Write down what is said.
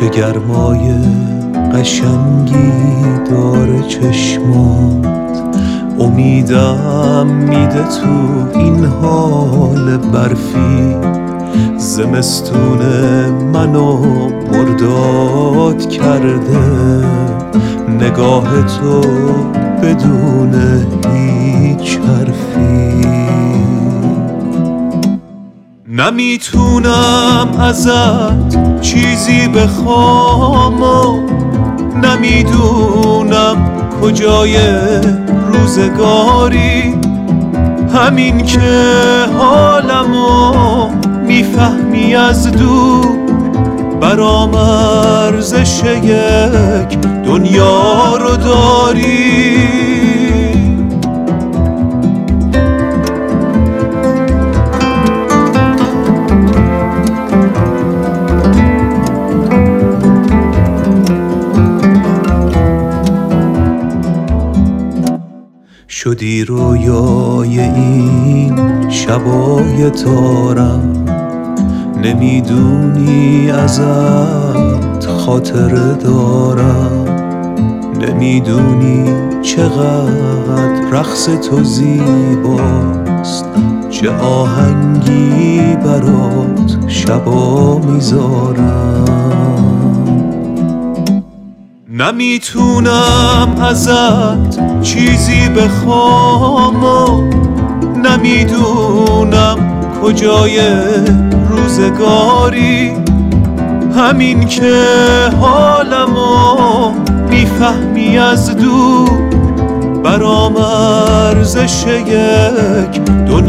چه گرمای قشنگی داره چشمات، امیدم میده تو این حال برفی. زمستون منو مرداد کرده، نگاه تو بدون هیچ حرفی. نمیتونم ازت چیزی بخوام و نمیدونم کجای روزگاری. همین که حالمو میفهمی از دور، برام ارزش یک دنیا رو داری. شدی رویای این شبای تارم، نمیدونی ازت خاطره دارم. نمیدونی چقدر رقص تو زیباست، چه آهنگی برات شبا میذارم. نمیتونم ازت چیزی بخوام و نمیدونم کجای روزگاری. همین که حالمو میفهمی از دور، برام ارزش یک